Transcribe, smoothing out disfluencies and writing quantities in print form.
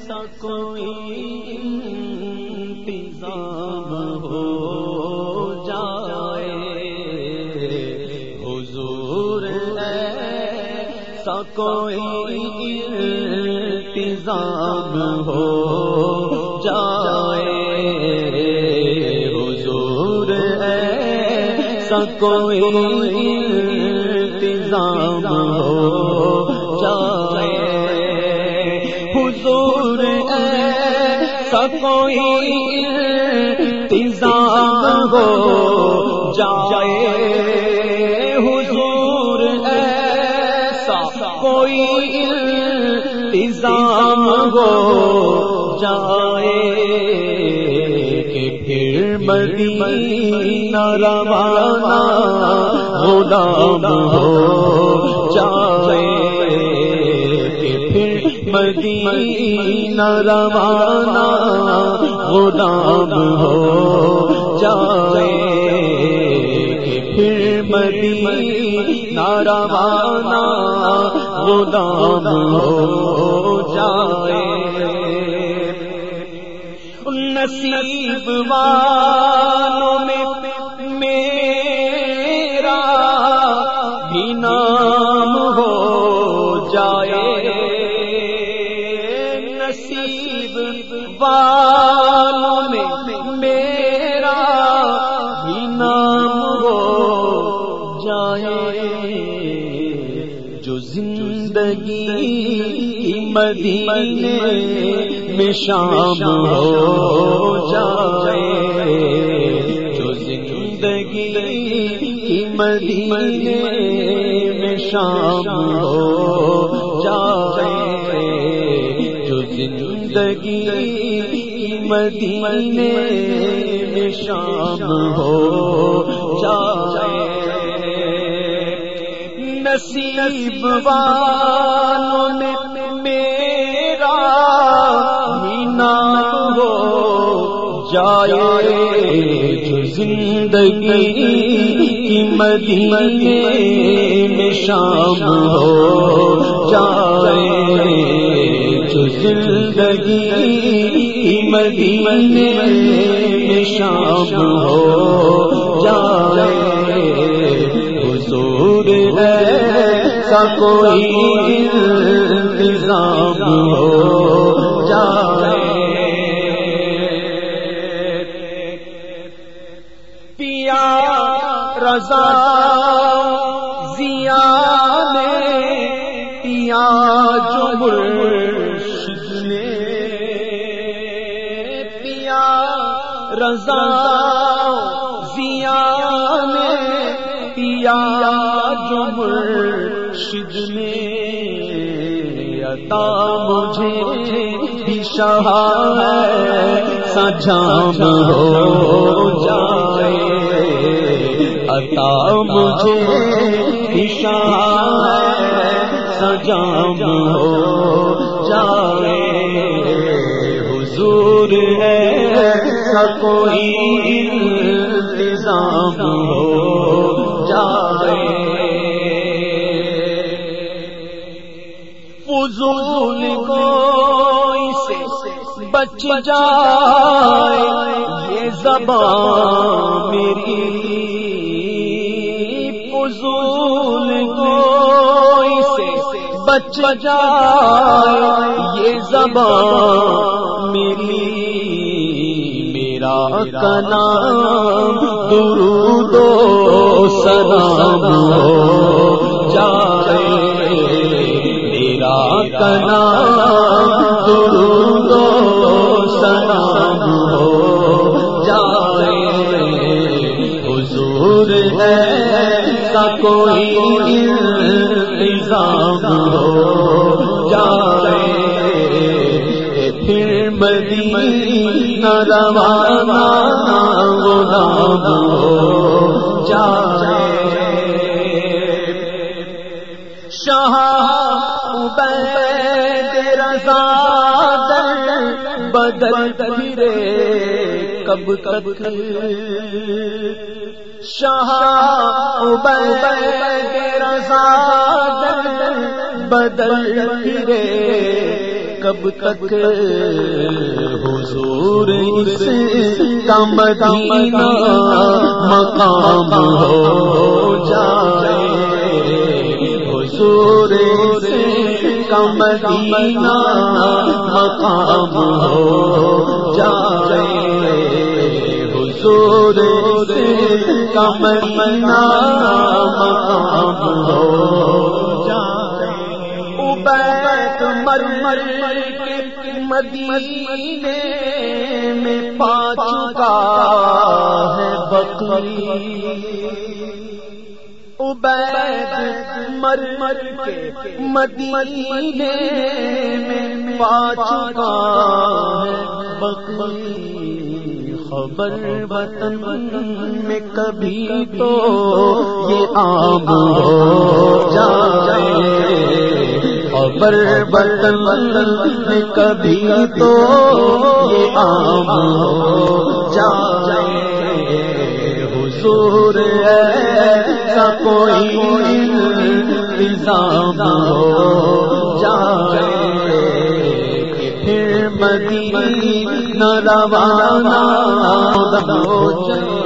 سا کوئی انتظام ہو جائے، حضور ایسا کوئی انتظام ہو جائے، حضور ایسا کوئی انتظام ہو جائے، حضور ایسا کوئی انتظام ہو جائے، حضور ایسا کوئی انتظام ہو جائے کہ پھر مدینہ روانہ غلام ہو جائے، کہ پھر مدینہ روانہ غلام ہو جائے، کہ پھر مدینہ روانہ غلام ہو جائے۔ نصیب والوں میں میرا بھی نام ہو جائے، نصیب والوں میں میرا بھی نام ہو جائے، جو زندگی کی مدینے میں شام ہو جائے، جو زندگی کی مدینے میں شام ہو جائے، جو زندگی کی مدینے میں شام ہو جائے، نصیب والوں میں میرا بھی نام ہو جائے، جو زندگی کی مدینے میں شام ہو جائے، جو زندگی کی مدینے میں شام ہو جائے، حضور ایسا کوئی انتظام ہو جائے، پیا رضا ضیا نے پیا جو مرشد نے، پیا رضا ضیا نے پیا جو مرشد نے، عطا مجھے بھی شاہ سجام ہو جائے، عطا مجھے بھی شاہ سجام ہو جائے، حضور ایسا کوئی انتظام ہو جائے، فضول کوئی سے بچ جائے یہ زبان میری، فضول کوئی سے بچ جائے یہ زبان میری، میرا نام درود و سلام ہو جائے، میرا نام درود و سلام ہو جائے، حضور ایسا کوئی انتظام ہو جائے، پھر مدینہ روانہ غلام ہو جائے، شاہ عبید رضا در بدل پھرے کب کب، شاہ عبید رضا در بدل پھرے کب تک حضور اس کا مدینہ مقام ہو جائے، حضور اس کا مدینہ مقام ہو جائے، حضور اس کا مدینہ مقام ہو جائے۔ عبید مر کے مدینے میں پا چکا ہے بقری، عبید مر کے مدینے میں پا چکا ہے بقری، خبر وطن میں کبھی تو یہ عام ہو جائے، خبر وطن میں کبھی تو یہ عام ہو جائے، حضور ایسا کوئی انتظام ہو جائے کہ پھر مدینہ روانہ ہو جائے۔